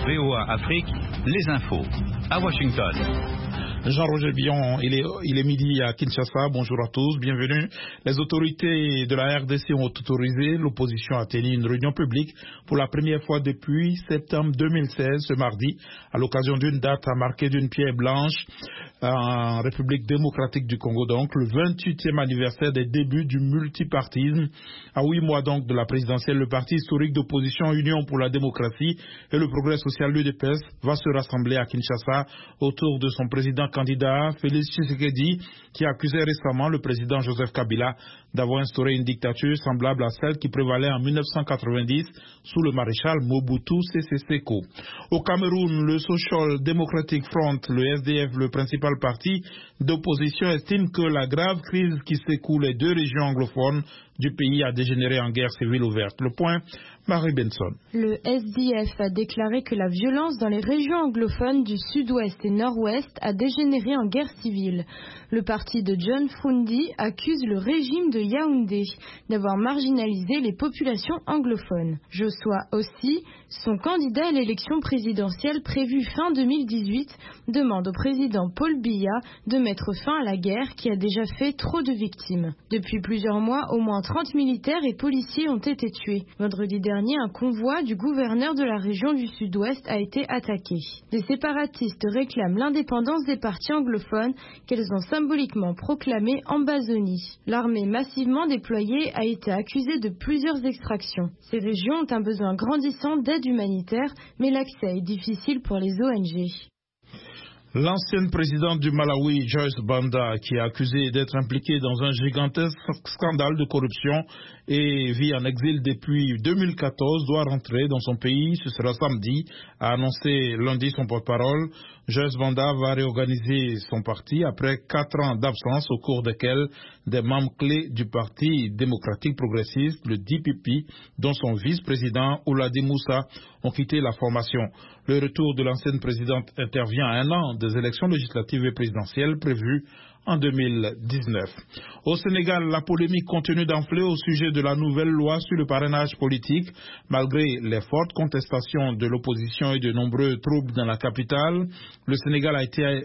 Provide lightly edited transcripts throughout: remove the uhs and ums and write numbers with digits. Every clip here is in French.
VOA Afrique, les infos. À Washington. Jean-Roger Billon, il est midi à Kinshasa. Bonjour à tous, bienvenue. Les autorités de la RDC ont autorisé l'opposition à tenir une réunion publique pour la première fois depuis septembre 2016, ce mardi, à l'occasion d'une date à marquer d'une pierre blanche en République démocratique du Congo, donc le 28e anniversaire des débuts du multipartisme. À 8 mois donc de la présidentielle, le parti historique d'opposition Union pour la démocratie et le progrès social, l'UDPS, va se rassembler à Kinshasa autour de son président candidat Félix Tshisekedi, qui accusait récemment le président Joseph Kabila d'avoir instauré une dictature semblable à celle qui prévalait en 1990 sous le maréchal Mobutu Sese Seko. Au Cameroun, le Social Democratic Front, le SDF, le principal parti d'opposition, estime que la grave crise qui secoue les deux régions anglophones du pays a dégénéré en guerre civile ouverte. Le point, Marie Benson. Le SDF a déclaré que la violence dans les régions anglophones du sud-ouest et nord-ouest a dégénéré en guerre civile. Le parti de John Frundi accuse le régime de Yaoundé d'avoir marginalisé les populations anglophones. Josua aussi, son candidat à l'élection présidentielle prévue fin 2018, demande au président Paul Biya de mettre fin à la guerre qui a déjà fait trop de victimes. Depuis plusieurs mois, au moins 30 militaires et policiers ont été tués. Vendredi dernier, un convoi du gouverneur de la région du sud-ouest a été attaqué. Les séparatistes réclament l'indépendance des partis anglophones qu'elles ont symboliquement proclamée en Bazonie. L'armée massivement déployée a été accusée de plusieurs extractions. Ces régions ont un besoin grandissant d'aide humanitaire, mais l'accès est difficile pour les ONG. L'ancienne présidente du Malawi, Joyce Banda, qui est accusée d'être impliquée dans un gigantesque scandale de corruption et vit en exil depuis 2014, doit rentrer dans son pays. Ce sera samedi, a annoncé lundi son porte-parole. Joyce Banda va réorganiser son parti après 4 ans d'absence au cours desquels des membres clés du Parti démocratique progressiste, le DPP, dont son vice-président Ouladi Moussa, ont quitté la formation. Le retour de l'ancienne présidente intervient à un an des élections législatives et présidentielles prévues en 2019. Au Sénégal, la polémique continue d'enfler au sujet de la nouvelle loi sur le parrainage politique. Malgré les fortes contestations de l'opposition et de nombreux troubles dans la capitale, le Sénégal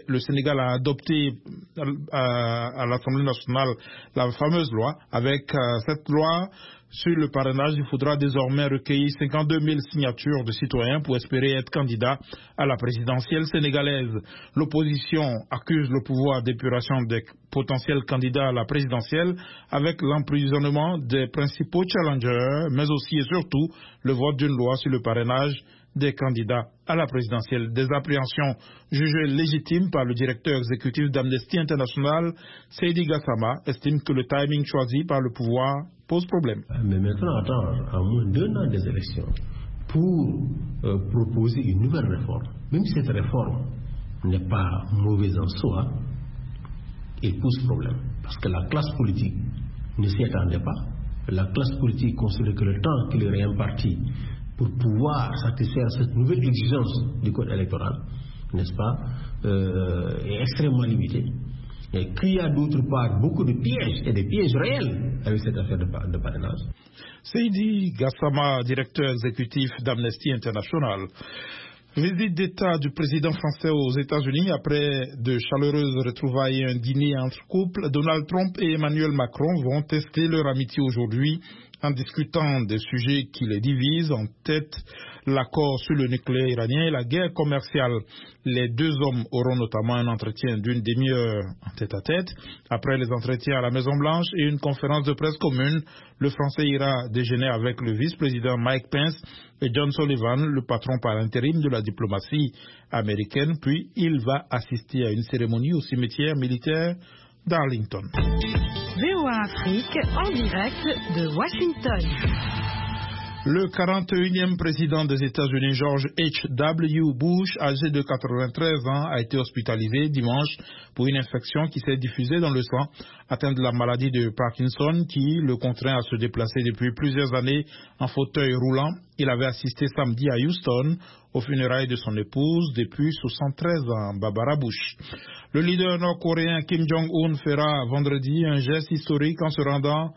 a adopté à l'Assemblée nationale la fameuse loi. Avec cette loi sur le parrainage, il faudra désormais recueillir 52 000 signatures de citoyens pour espérer être candidat à la présidentielle sénégalaise. L'opposition accuse le pouvoir d'épuration des potentiels candidats à la présidentielle avec l'emprisonnement des principaux challengers, mais aussi et surtout le vote d'une loi sur le parrainage des candidats à la présidentielle. Des appréhensions jugées légitimes par le directeur exécutif d'Amnesty International, Seydi Gassama, estime que le timing choisi par le pouvoir pose problème. Mais maintenant, attendre à moins d'1 an des élections pour proposer une nouvelle réforme, même si cette réforme n'est pas mauvaise en soi, il pose problème. Parce que la classe politique ne s'y attendait pas. La classe politique considère que le temps qui leur est imparti pour pouvoir satisfaire cette nouvelle exigence du code électoral, n'est-ce pas, est extrêmement limité. Et qu'il y a d'autre part beaucoup de pièges, et des pièges réels avec cette affaire de parrainage. Seydi Gassama, directeur exécutif d'Amnesty International. Visite d'État du président français aux États-Unis après de chaleureuses retrouvailles et un dîner entre couples. Donald Trump et Emmanuel Macron vont tester leur amitié aujourd'hui en discutant des sujets qui les divisent, en tête l'accord sur le nucléaire iranien et la guerre commerciale. Les deux hommes auront notamment un entretien d'une demi-heure en tête-à-tête. Après les entretiens à la Maison-Blanche et une conférence de presse commune, le Français ira déjeuner avec le vice-président Mike Pence et John Sullivan, le patron par intérim de la diplomatie américaine, puis il va assister à une cérémonie au cimetière militaire d'Arlington. VOA Afrique en direct de Washington. Le 41e président des États-Unis, George H.W. Bush, âgé de 93 ans, a été hospitalisé dimanche pour une infection qui s'est diffusée dans le sang, atteint de la maladie de Parkinson qui le contraint à se déplacer depuis plusieurs années en fauteuil roulant. Il avait assisté samedi à Houston aux funérailles de son épouse depuis 73 ans, Barbara Bush. Le leader nord-coréen Kim Jong-un fera vendredi un geste historique en se rendant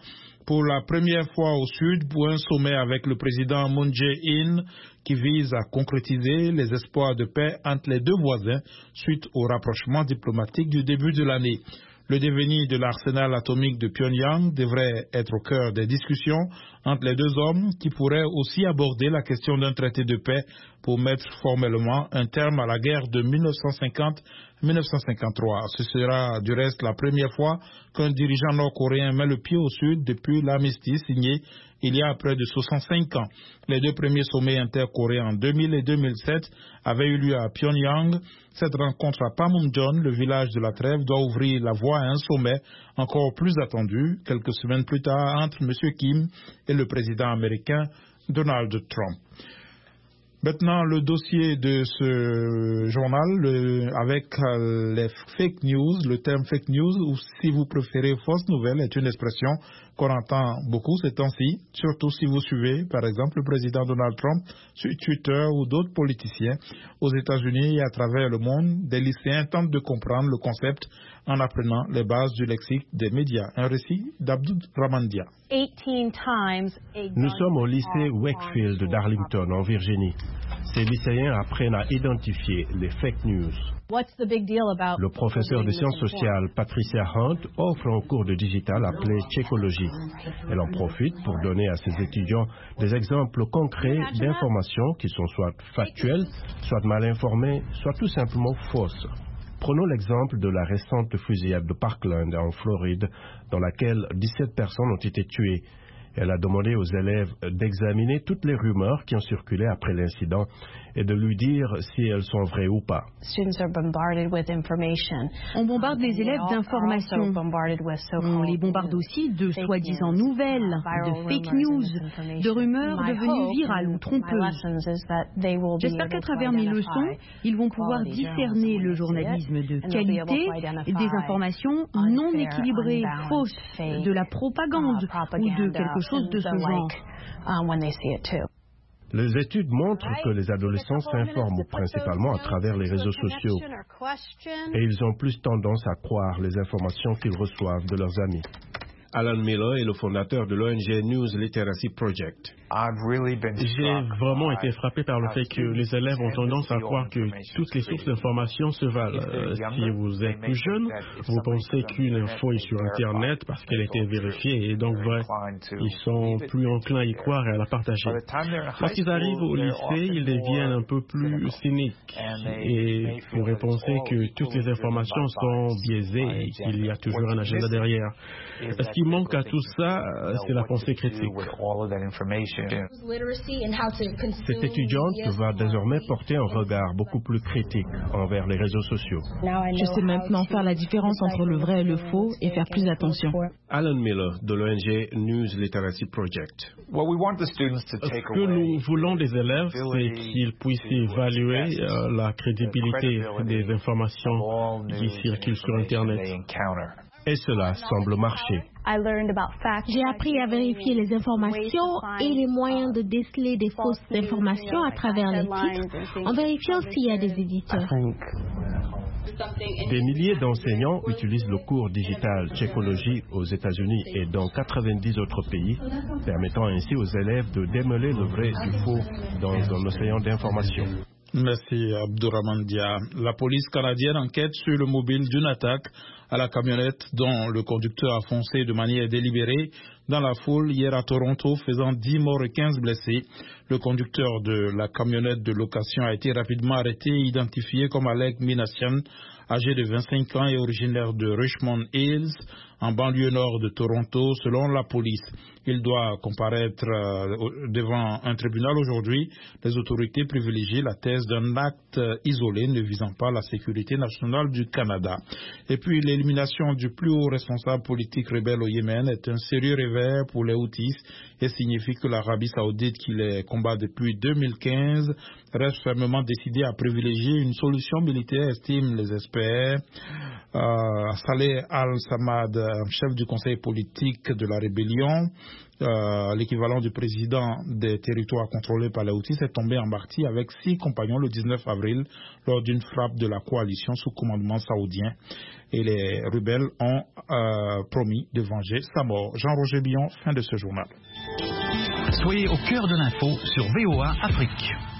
pour la première fois au Sud pour un sommet avec le président Moon Jae-in qui vise à concrétiser les espoirs de paix entre les deux voisins suite au rapprochement diplomatique du début de l'année. Le devenir de l'arsenal atomique de Pyongyang devrait être au cœur des discussions entre les deux hommes qui pourraient aussi aborder la question d'un traité de paix pour mettre formellement un terme à la guerre de 1950-1953. Ce sera du reste la première fois qu'un dirigeant nord-coréen met le pied au Sud depuis l'armistice signé il y a près de 65 ans. Les deux premiers sommets intercoréens en 2000 et 2007 avaient eu lieu à Pyongyang. Cette rencontre à Panmunjom, le village de la trêve, doit ouvrir la voie à un sommet encore plus attendu quelques semaines plus tard entre M. Kim et le président américain Donald Trump. Maintenant, le dossier de ce journal avec les fake news, le terme fake news, ou si vous préférez fausse nouvelle, est une expression qu'on entend beaucoup ces temps-ci, surtout si vous suivez, par exemple, le président Donald Trump sur Twitter ou d'autres politiciens aux États-Unis et à travers le monde. Des lycéens tentent de comprendre le concept en apprenant les bases du lexique des médias. Un récit d'Abdou Ramandia. Nous sommes au lycée Wakefield d'Arlington, en Virginie. Ces lycéens apprennent à identifier les fake news. Le professeur de sciences sociales, Patricia Hunt, offre un cours de digital appelé Tchécologie. Elle en profite pour donner à ses étudiants des exemples concrets d'informations qui sont soit factuelles, soit mal informées, soit tout simplement fausses. Prenons l'exemple de la récente fusillade de Parkland en Floride, dans laquelle 17 personnes ont été tuées. Elle a demandé aux élèves d'examiner toutes les rumeurs qui ont circulé après l'incident et de lui dire si elles sont vraies ou pas. On bombarde les élèves d'informations. On les bombarde aussi de soi-disant nouvelles, de fake news, de rumeurs devenues virales ou trompeuses. J'espère qu'à travers mes leçons, ils vont pouvoir discerner le journalisme de qualité et des informations non équilibrées, fausses, de la propagande ou de quelque chose de ce genre. Les études montrent que les adolescents s'informent principalement à travers les réseaux sociaux et ils ont plus tendance à croire les informations qu'ils reçoivent de leurs amis. Alan Miller est le fondateur de l'ONG News Literacy Project. J'ai vraiment été frappé par le fait que les élèves ont tendance à croire que toutes les sources d'informations se valent. Si vous êtes plus jeune, vous pensez qu'une info est sur Internet parce qu'elle a été vérifiée et donc vraie. Ils sont plus enclins à y croire et à la partager. Lorsqu'ils arrivent au lycée, ils deviennent un peu plus cyniques et pourraient penser que toutes les informations sont biaisées et qu'il y a toujours un agenda derrière. Ce qui manque à tout ça, c'est la pensée critique. Cette étudiante va désormais porter un regard beaucoup plus critique envers les réseaux sociaux. Je sais maintenant faire la différence entre le vrai et le faux et faire plus attention. Alan Miller de l'ONG News Literacy Project. Ce que nous voulons des élèves, c'est qu'ils puissent évaluer la crédibilité des informations qui circulent sur Internet. Et cela semble marcher. J'ai appris à vérifier les informations et les moyens de déceler des fausses informations à travers les titres, en vérifiant s'il y a des éditeurs. Des milliers d'enseignants utilisent le cours digital Tchécologie aux États-Unis et dans 90 autres pays, permettant ainsi aux élèves de démêler le vrai du faux dans un océan d'informations. Merci Abdouramandia. La police canadienne enquête sur le mobile d'une attaque à la camionnette dont le conducteur a foncé de manière délibérée dans la foule hier à Toronto, faisant 10 morts et 15 blessés. Le conducteur de la camionnette de location a été rapidement arrêté et identifié comme Alec Minassian, âgé de 25 ans et originaire de Richmond Hills, en banlieue nord de Toronto, selon la police. Il doit comparaître devant un tribunal aujourd'hui. Les autorités privilégient la thèse d'un acte isolé ne visant pas la sécurité nationale du Canada. Et puis l'élimination du plus haut responsable politique rebelle au Yémen est un sérieux revers pour les Houthis et signifie que l'Arabie saoudite, qui les combat depuis 2015, reste fermement décidé à privilégier une solution militaire, estiment les experts. Saleh Al-Samad, chef du conseil politique de la rébellion, l'équivalent du président des territoires contrôlés par les Houthis, est tombé en martyr avec 6 compagnons le 19 avril lors d'une frappe de la coalition sous commandement saoudien. Et les rebelles ont promis de venger sa mort. Jean-Roger Billon, fin de ce journal. Soyez au cœur de l'info sur VOA Afrique.